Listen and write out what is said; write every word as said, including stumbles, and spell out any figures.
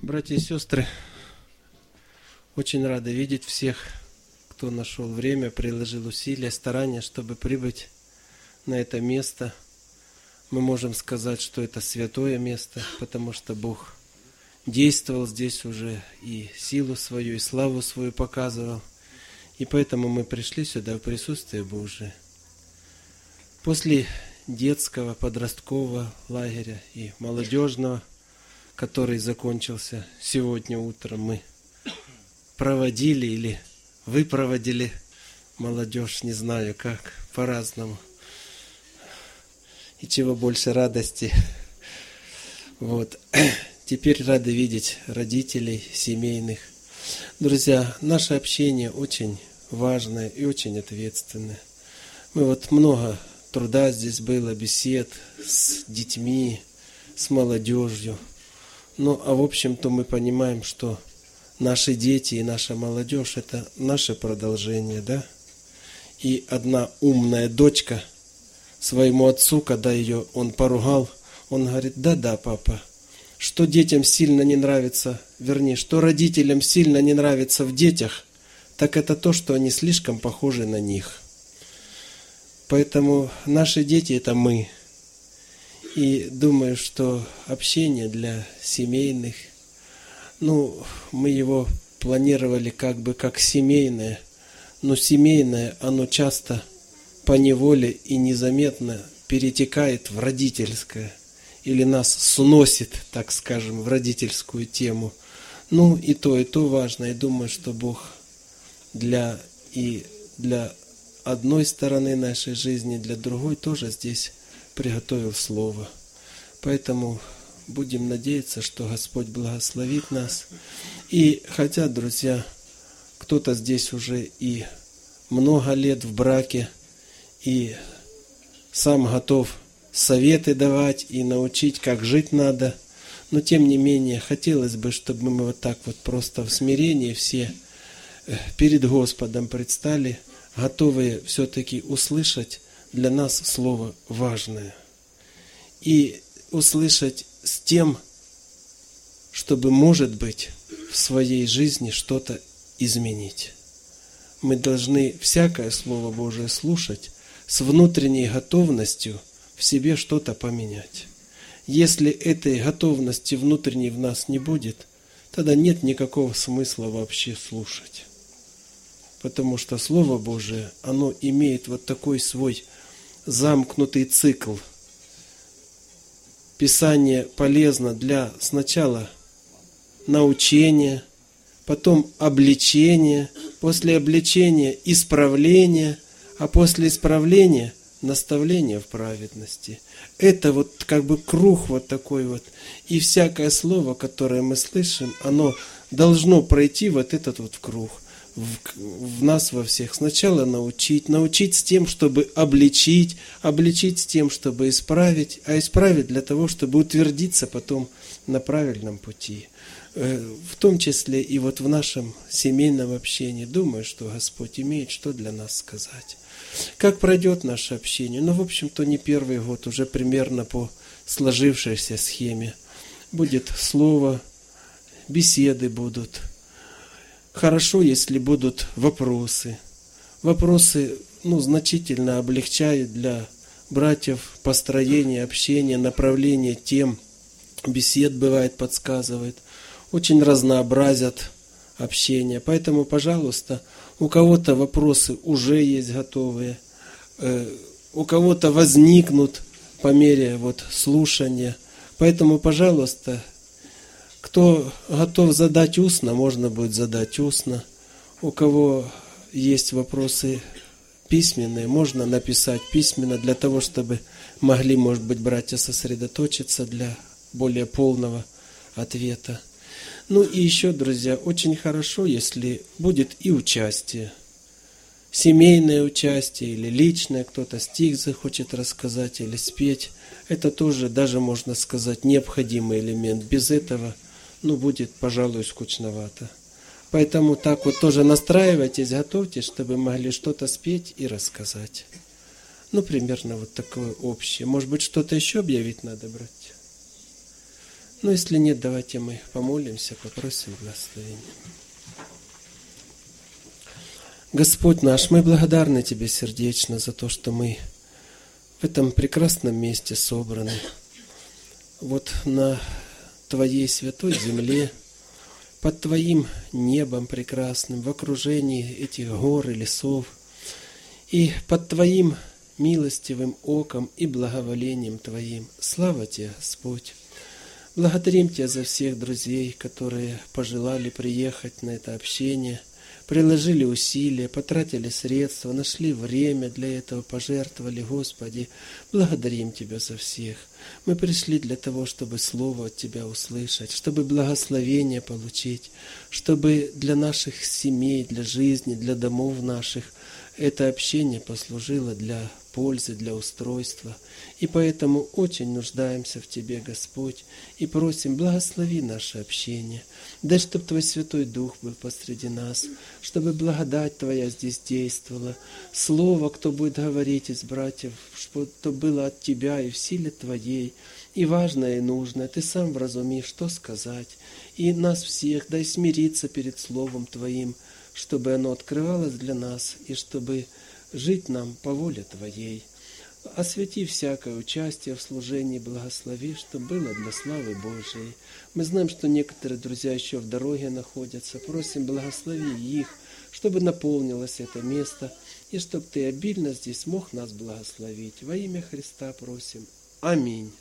Братья и сестры, очень рады видеть всех, кто нашел время, приложил усилия, старания, чтобы прибыть на это место. Мы можем сказать, что это святое место, потому что Бог действовал здесь уже и силу свою, и славу свою показывал. И поэтому мы пришли сюда в присутствие Божие. После детского, подросткового лагеря и молодежного, который закончился сегодня утром, мы проводили или вы проводили молодежь, не знаю как, по-разному. И чего больше радости. Вот. Теперь рады видеть родителей, семейных. Друзья, наше общение очень важное и очень ответственное. Мы вот много труда здесь было, бесед с детьми, с молодежью. Ну, а в общем-то мы понимаем, что наши дети и наша молодежь – это наше продолжение, да? И одна умная дочка своему отцу, когда ее он поругал, он говорит: да-да, папа, что детям сильно не нравится, вернее, что родителям сильно не нравится в детях, так это то, что они слишком похожи на них. Поэтому наши дети – это мы. И думаю, что общение для семейных, ну, мы его планировали как бы как семейное, но семейное, оно часто поневоле и незаметно перетекает в родительское, или нас сносит, так скажем, в родительскую тему. Ну, и то, и то важно. И думаю, что Бог для и для одной стороны нашей жизни, для другой тоже здесь приготовил Слово. Поэтому будем надеяться, что Господь благословит нас. И хотя, друзья, кто-то здесь уже и много лет в браке, и сам готов советы давать и научить, как жить надо, но тем не менее хотелось бы, чтобы мы вот так вот просто в смирении все перед Господом предстали, готовые все-таки услышать для нас слово важное. И услышать с тем, чтобы, может быть, в своей жизни что-то изменить. Мы должны всякое Слово Божие слушать с внутренней готовностью в себе что-то поменять. Если этой готовности внутренней в нас не будет, тогда нет никакого смысла вообще слушать. Потому что Слово Божие, оно имеет вот такой свой замкнутый цикл. Писание полезно для сначала научения, потом обличения, после обличения исправления, а после исправления наставления в праведности. Это вот как бы круг вот такой вот. И всякое слово, которое мы слышим, оно должно пройти вот этот вот круг. В, в нас во всех. Сначала научить, научить с тем, чтобы обличить, обличить с тем, чтобы исправить, а исправить для того, чтобы утвердиться потом на правильном пути. В том числе и вот в нашем семейном общении. Думаю, что Господь имеет что для нас сказать. Как пройдет наше общение? Ну, в общем-то, не первый год, уже примерно по сложившейся схеме. Будет слово, беседы будут. Хорошо, если будут вопросы. Вопросы, ну, значительно облегчают для братьев построение общения, направление тем. Бесед, бывает, подсказывает. Очень разнообразят общение. Поэтому, пожалуйста, у кого-то вопросы уже есть готовые, э, у кого-то возникнут по мере вот слушания. Поэтому, пожалуйста, кто готов задать устно, можно будет задать устно. У кого есть вопросы письменные, можно написать письменно для того, чтобы могли, может быть, братья сосредоточиться для более полного ответа. Ну и еще, друзья, очень хорошо, если будет и участие. Семейное участие или личное, кто-то стих захочет рассказать или спеть. Это тоже, даже можно сказать, необходимый элемент. Без этого ну, будет, пожалуй, скучновато. Поэтому так вот тоже настраивайтесь, готовьтесь, чтобы могли что-то спеть и рассказать. Ну, примерно вот такое общее. Может быть, что-то еще объявить надо, братья? Но если нет, давайте мы помолимся, попросим благословения. Господь наш, мы благодарны Тебе сердечно за то, что мы в этом прекрасном месте собраны, вот на Твоей святой земле, под Твоим небом прекрасным, в окружении этих гор и лесов, и под Твоим милостивым оком и благоволением Твоим. Слава Тебе, Господь! Благодарим Тебя за всех друзей, которые пожелали приехать на это общение, приложили усилия, потратили средства, нашли время для этого, пожертвовали. Господи, благодарим Тебя за всех. Мы пришли для того, чтобы Слово от Тебя услышать, чтобы благословение получить, чтобы для наших семей, для жизни, для домов наших это общение послужило для пользы, для устройства. И поэтому очень нуждаемся в Тебе, Господь, и просим, благослови наше общение. Дай, чтобы Твой Святой Дух был посреди нас, чтобы благодать Твоя здесь действовала. Слово, кто будет говорить из братьев, чтобы то было от Тебя и в силе Твоей, и важное, и нужное. Ты сам вразуми, что сказать. И нас всех дай смириться перед Словом Твоим, чтобы оно открывалось для нас, и чтобы жить нам по воле Твоей. Освети всякое участие в служении, благослови, чтобы было для славы Божией. Мы знаем, что некоторые друзья еще в дороге находятся. Просим, благослови их, чтобы наполнилось это место, и чтобы Ты обильно здесь мог нас благословить. Во имя Христа просим. Аминь.